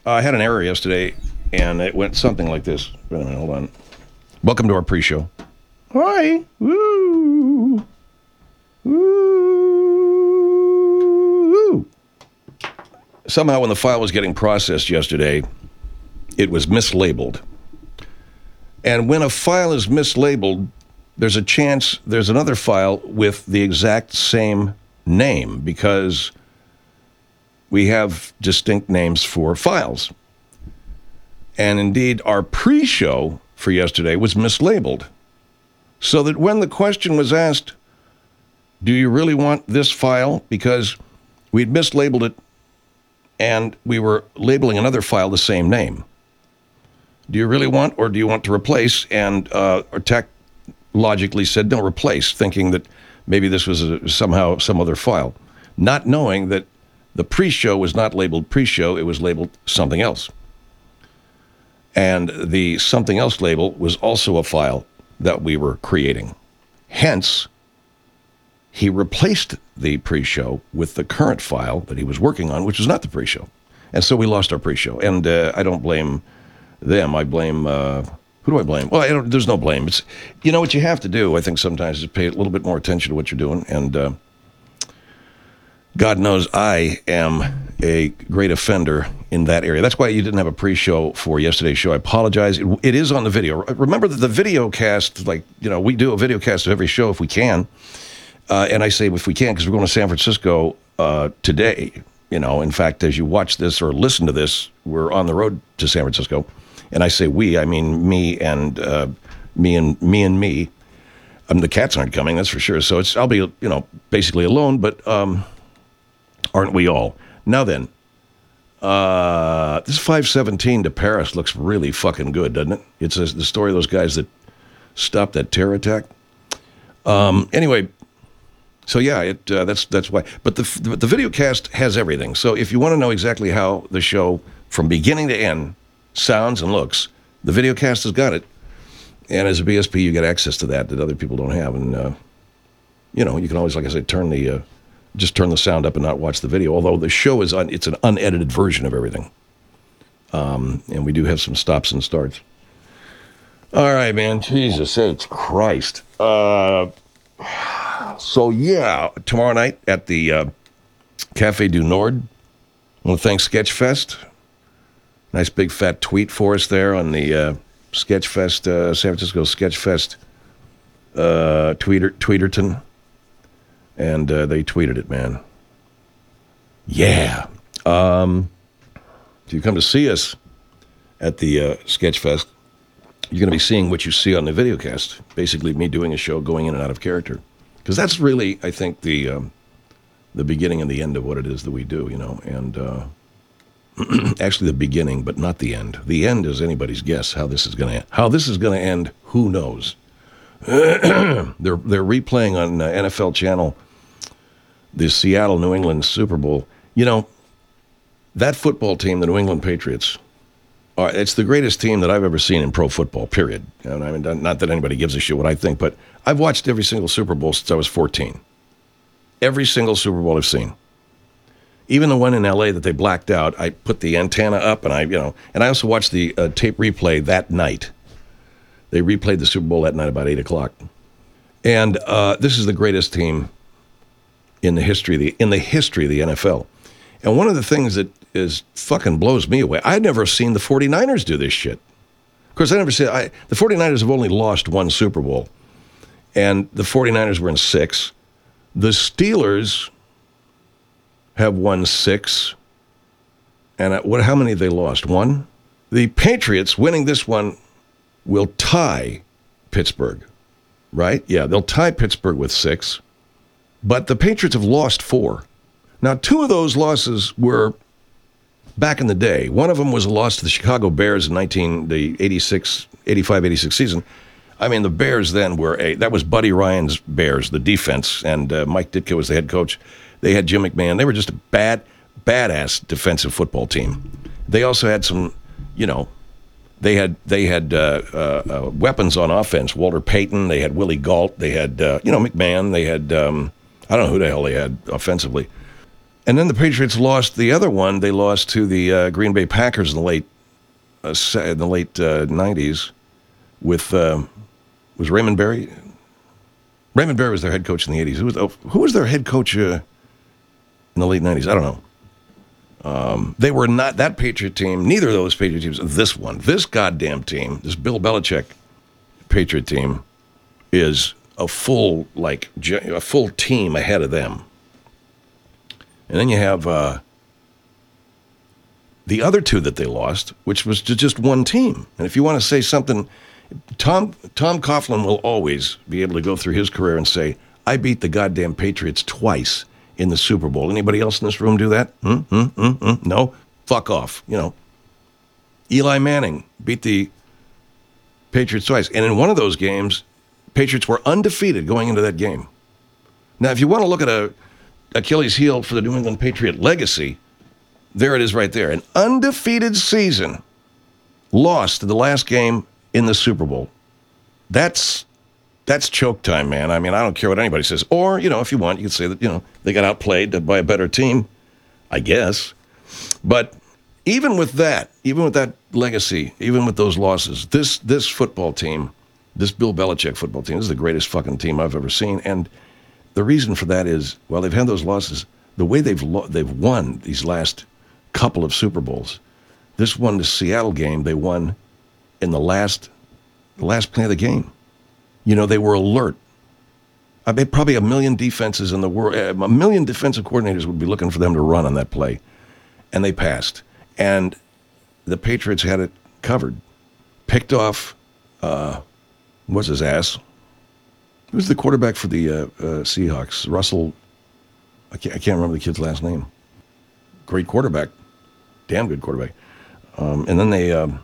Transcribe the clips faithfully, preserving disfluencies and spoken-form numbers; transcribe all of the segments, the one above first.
Uh, I had an error yesterday, and it went something like this. Wait a minute, hold on. Welcome to our pre-show. Hi. Woo. Woo. Somehow when the file was getting processed yesterday, it was mislabeled. And when a file is mislabeled, there's a chance there's another file with the exact same name because we have distinct names for files. And indeed, our pre-show for yesterday was mislabeled. So that when the question was asked, do you really want this file? Because we'd mislabeled it and we were labeling another file the same name. Do you really want, or do you want to replace? And uh, our tech logically said, no, replace, thinking that maybe this was a, somehow some other file, not knowing that the pre-show was not labeled pre-show, it was labeled something else. And the something else label was also a file that we were creating. Hence, he replaced the pre-show with the current file that he was working on, which was not the pre-show. And so we lost our pre-show. And uh, I don't blame them. I blame, uh, who do I blame? Well, I don't, there's no blame. It's, you know, what you have to do, I think sometimes, is pay a little bit more attention to what you're doing. And uh, God knows I am a great offender in that area. That's why you didn't have a pre-show for yesterday's show. I apologize. It, it is on the video. Remember that the video cast, like, you know, we do a video cast of every show if we can. Uh, and I say if we can because we're going to San Francisco uh, today. You know, in fact, as you watch this or listen to this, we're on the road to San Francisco. And I say we, I mean me and uh, me and me and me. Um, the cats aren't coming, that's for sure. So it's I'll be, you know, basically alone, but um, aren't we all? Now then, uh, this five seventeen to Paris looks really fucking good, doesn't it? It's a, the story of those guys that stopped that terror attack. Um, anyway, so yeah, it uh, that's that's why. But the but the video cast has everything. So if you want to know exactly how the show from beginning to end sounds and looks, the video cast has got it. And as a B S P, you get access to that that other people don't have. And, uh, you know, you can always, like I said, turn the, uh, just turn the sound up and not watch the video. Although the show is, un- it's an unedited version of everything. Um, and we do have some stops and starts. All right, man. Jesus H. Christ. Uh, so, yeah, tomorrow night at the uh, Café du Nord, I want to thank Sketchfest. Nice big fat tweet for us there on the uh, Sketchfest, uh, San Francisco Sketchfest uh, tweeter, Tweeterton. And uh, they tweeted it, man. Yeah. Um, if you come to see us at the uh, Sketchfest, you're going to be seeing what you see on the videocast. Basically, me doing a show, going in and out of character. Because that's really, I think, the um, the beginning and the end of what it is that we do, you know. And uh, actually the beginning, but not the end. The end is anybody's guess how this is going to end. How this is going to end, who knows? they're they're replaying on uh, N F L Channel the Seattle New England Super Bowl. You know, that football team, the New England Patriots, are, it's the greatest team that I've ever seen in pro football, period. And I mean, not that anybody gives a shit what I think, but I've watched every single Super Bowl since I was fourteen. Every single Super Bowl I've seen. Even the one in L A that they blacked out, I put the antenna up and I, you know, and I also watched the uh, tape replay that night. They replayed the Super Bowl that night about eight o'clock. And uh, this is the greatest team in the history of the in the history of the N F L. And one of the things that is fucking blows me away, I'd never seen the 49ers do this shit. Of course, I never said, I, the 49ers have only lost one Super Bowl. And the 49ers were in six. The Steelers have won six. And at, what? How many have they lost? One? The Patriots winning this one will tie Pittsburgh, right? Yeah, they'll tie Pittsburgh with six. But the Patriots have lost four. Now, two of those losses were back in the day. One of them was a loss to the Chicago Bears in nineteen the eighty-six, eighty-five eighty-six season. I mean, the Bears then were a, that was Buddy Ryan's Bears, the defense, and uh, Mike Ditka was the head coach. They had Jim McMahon. They were just a bad, badass defensive football team. They also had some, you know, they had they had uh, uh, uh, weapons on offense. Walter Payton. They had Willie Gault. They had, uh, you know, McMahon. They had, um, I don't know who the hell they had offensively. And then the Patriots lost the other one. They lost to the uh, Green Bay Packers in the late uh, in the late uh, nineties with uh, was Raymond Berry. Raymond Berry was their head coach in the eighties. Who was oh, who was their head coach uh, in the late nineties? I don't know. Um, they were not that Patriot team. Neither of those Patriot teams. This one, this goddamn team, this Bill Belichick Patriot team, is a full like a full team ahead of them. And then you have uh, the other two that they lost, which was to just one team. And if you want to say something, Tom Tom Coughlin will always be able to go through his career and say, I beat the goddamn Patriots twice in the Super Bowl. Anybody else in this room do that? Hmm? Hmm? Hmm? Hmm? No? Fuck off. You know. Eli Manning beat the Patriots twice. And in one of those games, Patriots were undefeated going into that game. Now, if you want to look at a Achilles heel for the New England Patriot legacy, there it is right there. An undefeated season, lost the last game in the Super Bowl. That's that's choke time, man. I mean, I don't care what anybody says. Or, you know, if you want, you can say that, you know, they got outplayed by a better team, I guess. But even with that, even with that legacy, even with those losses, this this football team, this Bill Belichick football team, this is the greatest fucking team I've ever seen. And the reason for that is, while they've had those losses, the way they've lo- they've won these last couple of Super Bowls. This one, the Seattle game, they won in the last the last play of the game. You know, they were alert. I mean, probably a million defenses in the world, a million defensive coordinators would be looking for them to run on that play. And they passed. And the Patriots had it covered. Picked off, uh, what's his ass? Who was the quarterback for the uh, uh, Seahawks? Russell, I can't, I can't remember the kid's last name. Great quarterback. Damn good quarterback. Um, and then they, um,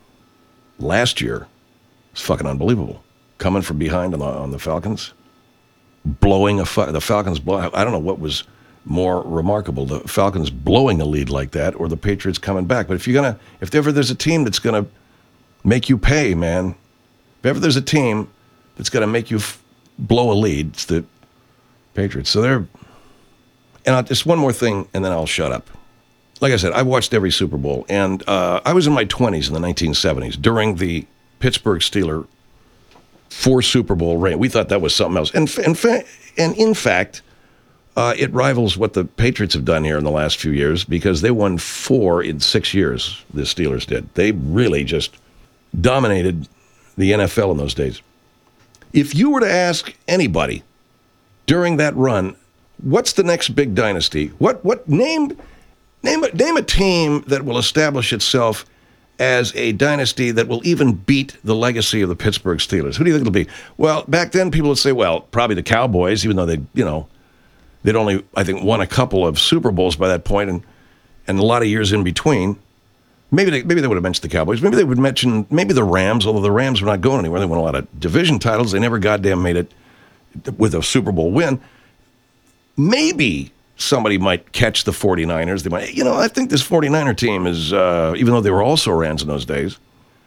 last year, it's fucking unbelievable. Coming from behind on the, on the Falcons, blowing a, fu- the Falcons, blow, I don't know what was more remarkable, the Falcons blowing a lead like that or the Patriots coming back. But if you're going to, if ever there's a team that's going to make you pay, man, if ever there's a team that's going to make you f- blow a lead, it's the Patriots. So they're, and I'll, just one more thing, and then I'll shut up. Like I said, I watched every Super Bowl, and uh, I was in my twenties in the nineteen seventies during the Pittsburgh Steelers four Super Bowl reign. We thought that was something else. And, in fa- and in fact, uh, it rivals what the Patriots have done here in the last few years because they won four in six years, the Steelers did. They really just dominated the N F L in those days. If you were to ask anybody during that run, what's the next big dynasty? What what name name a, name a team that will establish itself as a dynasty that will even beat the legacy of the Pittsburgh Steelers? Who do you think it'll be? Well, back then people would say, well, probably the Cowboys, even though they, you know, they'd only, I think, won a couple of Super Bowls by that point and and a lot of years in between. Maybe they, maybe they would have mentioned the Cowboys. Maybe they would mention maybe the Rams, although the Rams were not going anywhere. They won a lot of division titles. They never goddamn made it with a Super Bowl win. Maybe somebody might catch the 49ers. They might, you know, I think this 49er team is, uh, even though they were also Rams in those days,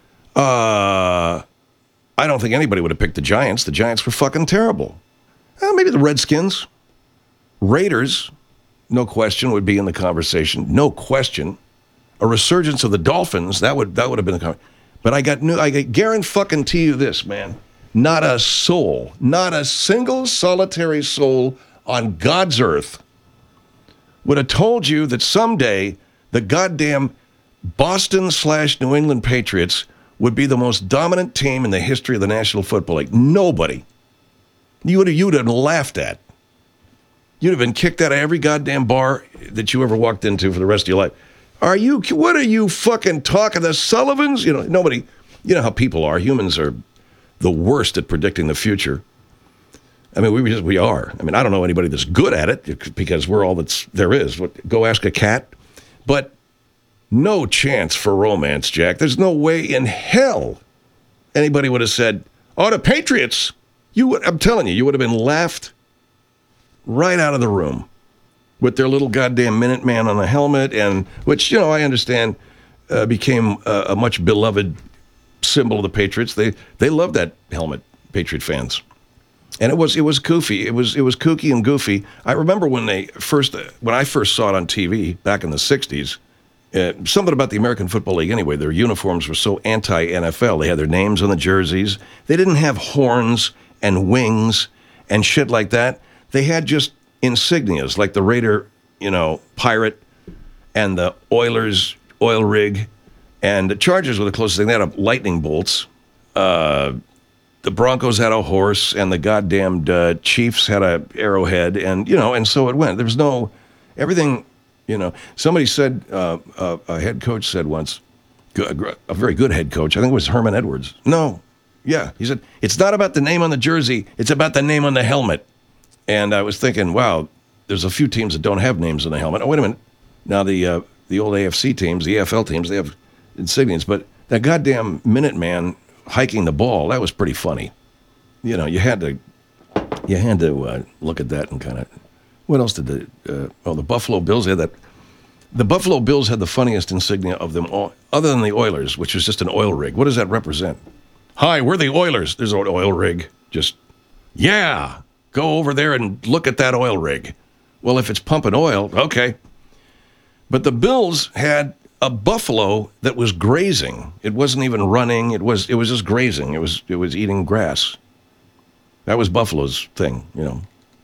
uh, I don't think anybody would have picked the Giants. The Giants were fucking terrible. Uh, maybe the Redskins. Raiders, no question, would be in the conversation. No question. A resurgence of the Dolphins, that would that would have been the conversation. But I got new, I got guarantee you this, man. Not a soul, not a single solitary soul on God's earth would have told you that someday the goddamn Boston slash New England Patriots would be the most dominant team in the history of the National Football League. Nobody. You would have, you would have laughed at. You'd have been kicked out of every goddamn bar that you ever walked into for the rest of your life. Are you, what are you fucking talking, the Sullivans? You know, nobody, you know how people are. Humans are the worst at predicting the future. I mean, we just, we are. I mean, I don't know anybody that's good at it because we're all that's there is. What, go ask a cat. But no chance for romance, Jack. There's no way in hell anybody would have said, oh, the Patriots. You would, I'm telling you, you would have been laughed right out of the room with their little goddamn Minuteman on the helmet, and which, you know, I understand uh, became a, a much beloved symbol of the Patriots. They they love that helmet, Patriot fans. And it was it was goofy. It was it was kooky and goofy. I remember when they first when I first saw it on T V back in the sixties. Uh, something about the American Football League anyway. Their uniforms were so anti-N F L. They had their names on the jerseys. They didn't have horns and wings and shit like that. They had just insignias like the Raider, you know, pirate, and the Oilers oil rig, and the Chargers were the closest thing. They had lightning bolts. Uh, the Broncos had a horse, and the goddamned uh, Chiefs had a arrowhead, and you know, and so it went. There was no everything. You know, somebody said, uh, uh, a head coach said once, a very good head coach, I think it was Herman Edwards. No, yeah, he said, it's not about the name on the jersey, it's about the name on the helmet. And I was thinking, wow, there's a few teams that don't have names on the helmet. Oh, wait a minute. Now the uh, the old A F C teams, the A F L teams, they have insignias. But that goddamn Minuteman hiking the ball, that was pretty funny. You know, you had to, you had to uh, look at that and kind of, what else did the, uh, oh, the Buffalo Bills had that. The Buffalo Bills had the funniest insignia of them all, other than the Oilers, which was just an oil rig. What does that represent? Hi, we're the Oilers. There's an oil rig. Just, yeah, go over there and look at that oil rig. Well, if it's pumping oil, okay. But the Bills had a buffalo that was grazing. It wasn't even running. It was it was just grazing. It was it was eating grass. That was Buffalo's thing, you know.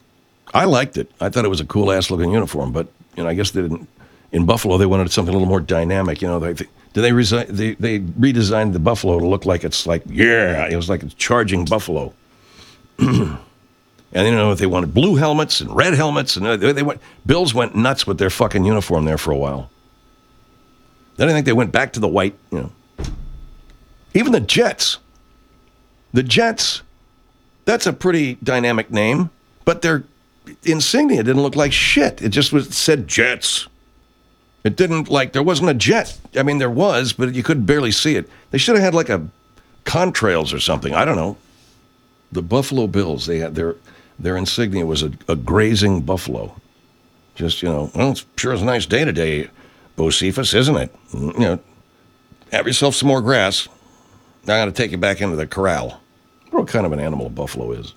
I liked it. I thought it was a cool-ass looking uniform, but you know, I guess they didn't. In Buffalo, they wanted something a little more dynamic. You know, they did they, resi- they they redesigned the Buffalo to look like it's like yeah, it was like it's charging Buffalo. And you know, if they wanted blue helmets and red helmets, and they, they went. Bills went nuts with their fucking uniform there for a while. Then I think they went back to the white. You know, even the Jets. The Jets. That's a pretty dynamic name, but their insignia didn't look like shit. It just was it said Jets. It didn't like there wasn't a jet. I mean, there was, but you could barely see it. They should have had like a contrails or something. I don't know. The Buffalo Bills. They had their their insignia was a, a grazing buffalo. Just you know, well, it's sure is a nice day today, Bocephus, isn't it? You know, have yourself some more grass. I got to take you back into the corral. What kind of an animal a buffalo is?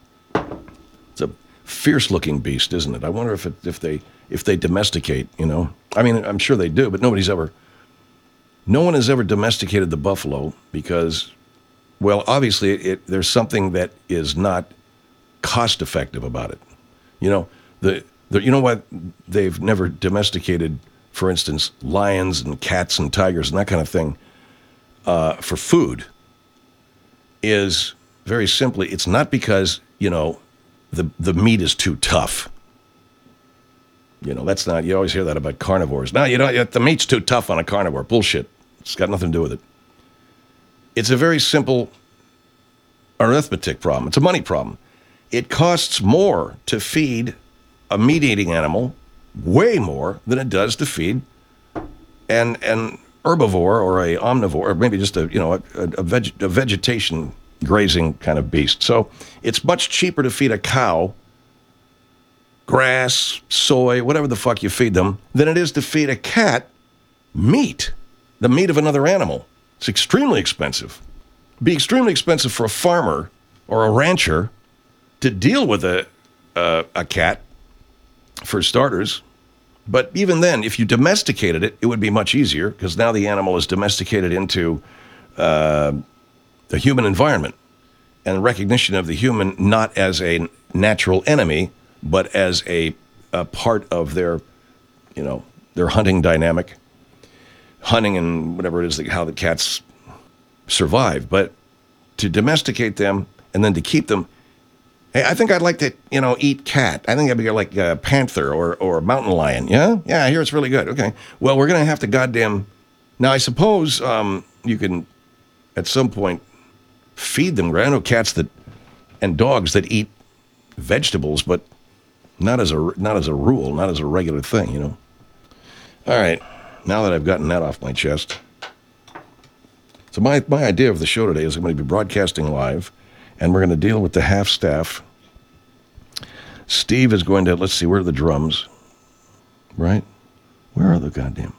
It's a fierce-looking beast, isn't it? I wonder if it, if they if they domesticate. You know, I mean, I'm sure they do, but nobody's ever. No one has ever domesticated the buffalo because, well, obviously, it, it, there's something that is not cost-effective about it. You know, the, the you know why they've never domesticated, for instance, lions and cats and tigers and that kind of thing uh, for food. Is very simply, it's not because, you know, the the meat is too tough. You know, that's not, you always hear that about carnivores. No, you don't, the meat's too tough on a carnivore. Bullshit. It's got nothing to do with it. It's a very simple arithmetic problem. It's a money problem. It costs more to feed a meat-eating animal, way more than it does to feed an, an herbivore or a omnivore, or maybe just a, you know, a, a, veg, a vegetation grazing kind of beast. So it's much cheaper to feed a cow grass, soy, whatever the fuck you feed them, than it is to feed a cat meat, the meat of another animal. It's extremely expensive. It'd be extremely expensive for a farmer or a rancher to deal with a uh, a cat, for starters. But even then, if you domesticated it, it would be much easier because now the animal is domesticated into uh, the human environment and recognition of the human not as a natural enemy, but as a, a part of their, you know, their hunting dynamic, hunting and whatever it is, how the cats survive. But to domesticate them and then to keep them, hey, I think I'd like to, you know, eat cat. I think I'd be like a panther or or a mountain lion. Yeah? Yeah, I hear it's really good. Okay. Well, we're going to have to goddamn... Now, I suppose um, you can, at some point, feed them. I know cats that and dogs that eat vegetables, but not as a, not as a rule, not as a regular thing, you know. All right. Now that I've gotten that off my chest. So my, my idea of the show today is I'm going to be broadcasting live, and we're going to deal with the half staff. Steve is going to, let's see, where are the drums? Right? Where are the goddamn?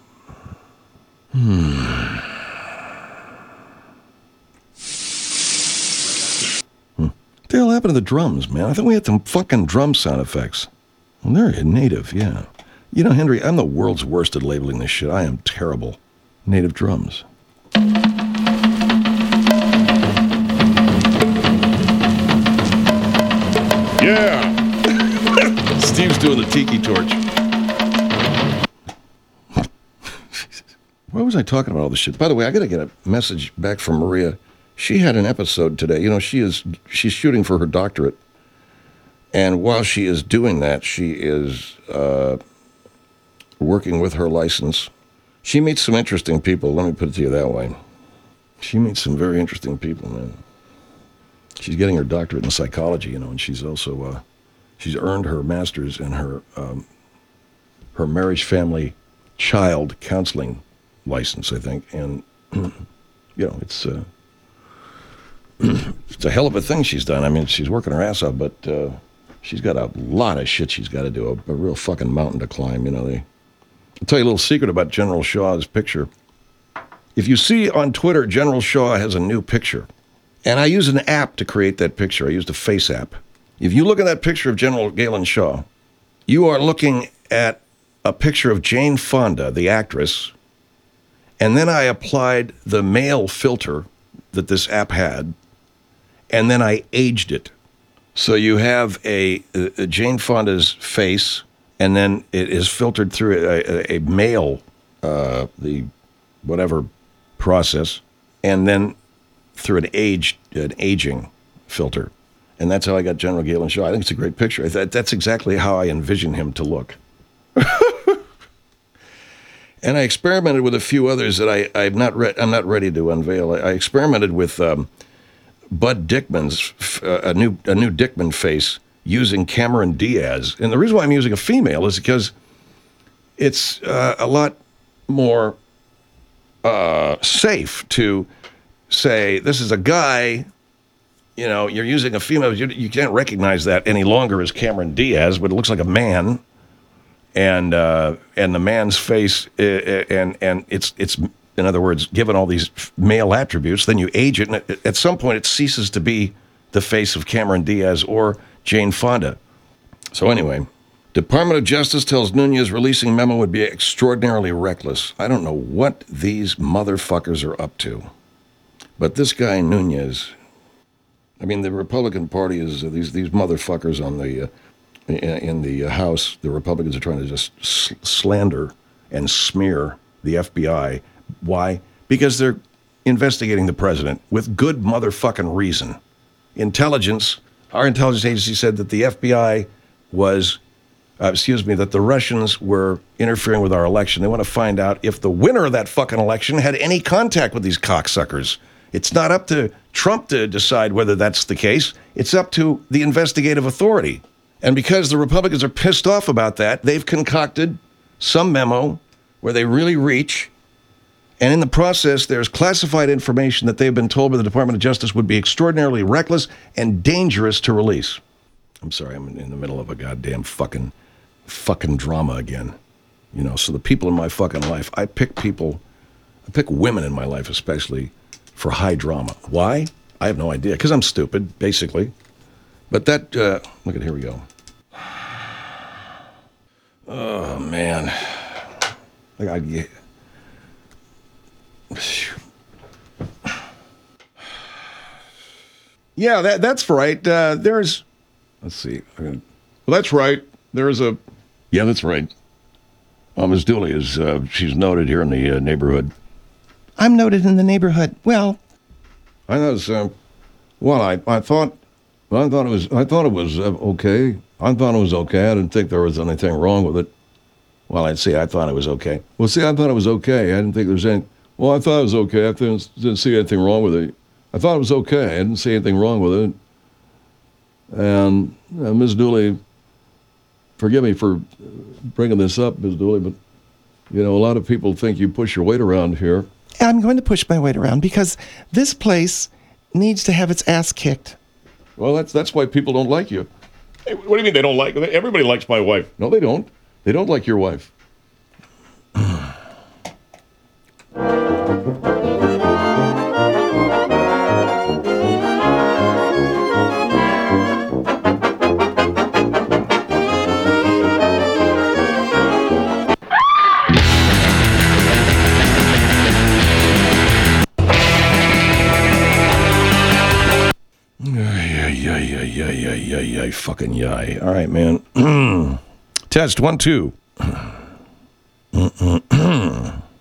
Hmm. hmm. They'll have happened to the drums, man? I thought we had some fucking drum sound effects. Well, they're native, yeah. You know, Henry, I'm the world's worst at labeling this shit. I am terrible. Native drums. Yeah! Steve's doing the tiki torch. Why was I talking about all this shit? By the way, I got to get a message back from Maria. She had an episode today. You know, she is she's shooting for her doctorate. And while she is doing that, she is uh, working with her license. She meets some interesting people. Let me put it to you that way. She meets some very interesting people, man. She's getting her doctorate in psychology, you know, and she's also, uh, she's earned her master's in her, um, her marriage, family, child counseling license, I think. And, you know, it's, uh, it's a hell of a thing she's done. I mean, she's working her ass off, but uh, she's got a lot of shit she's got to do, a, a real fucking mountain to climb, you know. They, I'll tell you a little secret about General Shaw's picture. If you see on Twitter, General Shaw has a new picture. And I use an app to create that picture. I used a face app. If you look at that picture of General Galen Shaw, you are looking at a picture of Jane Fonda, the actress, and then I applied the male filter that this app had, and then I aged it. So you have a, a Jane Fonda's face, and then it is filtered through a, a, a male, uh, the whatever process, and then through an age, an aging filter. And that's how I got General Galen Shaw. I think it's a great picture. That, that's exactly how I envision him to look. And I experimented with a few others that I, I'm not re- I'm not ready to unveil. I, I experimented with um, Bud Dickman's, uh, a new a new Dickman face using Cameron Diaz. And the reason why I'm using a female is because it's uh, a lot more uh, safe to say, this is a guy, you know, you're using a female, you, you can't recognize that any longer as Cameron Diaz, but it looks like a man, and uh, and the man's face, uh, and and it's, it's in other words, given all these male attributes, then you age it, and at some point it ceases to be the face of Cameron Diaz or Jane Fonda. So anyway, Department of Justice tells Nunez releasing memo would be extraordinarily reckless. I don't know what these motherfuckers are up to. But this guy, Nunez, I mean, the Republican Party is, uh, these these motherfuckers on the, uh, in, in the uh, House, the Republicans are trying to just sl- slander and smear the F B I. Why? Because they're investigating the president with good motherfucking reason. Intelligence, our intelligence agency said that the F B I was, uh, excuse me, that the Russians were interfering with our election. They want to find out if the winner of that fucking election had any contact with these cocksuckers. It's not up to Trump to decide whether that's the case. It's up to the investigative authority. And because the Republicans are pissed off about that, they've concocted some memo where they really reach. And in the process, there's classified information that they've been told by the Department of Justice would be extraordinarily reckless and dangerous to release. I'm sorry, I'm in the middle of a goddamn fucking, fucking drama again. You know, so the people in my fucking life, I pick people, I pick women in my life especially, for high drama. Why? I have no idea. Because I'm stupid, basically. But that, uh, look at, here we go. Oh, man. I, I, yeah, that that's right. Uh, there's, let's see. Well, that's right. There's a, yeah, that's right. Uh, Miz Dooley is, uh, she's noted here in the uh, neighborhood. I'm noted in the neighborhood. Well, I was, uh, well, I, I thought, well, I thought it was, I thought it was uh, okay. I thought it was okay. I didn't think there was anything wrong with it. Well, I'd say I thought it was okay. Well, see, I thought it was okay. I didn't think there was any, well, I thought it was okay. I didn't, didn't see anything wrong with it. I thought it was okay. I didn't see anything wrong with it. And uh, Miz Dooley, forgive me for bringing this up, Miz Dooley, but, you know, a lot of people think you push your weight around here. I'm going to push my weight around because this place needs to have its ass kicked. Well, that's that's why people don't like you. Hey, what do you mean they don't like? Everybody likes my wife. No, they don't. They don't like your wife. yay, yay, yay, yay, yay, yay, fucking yay. All right, man. Test one, two.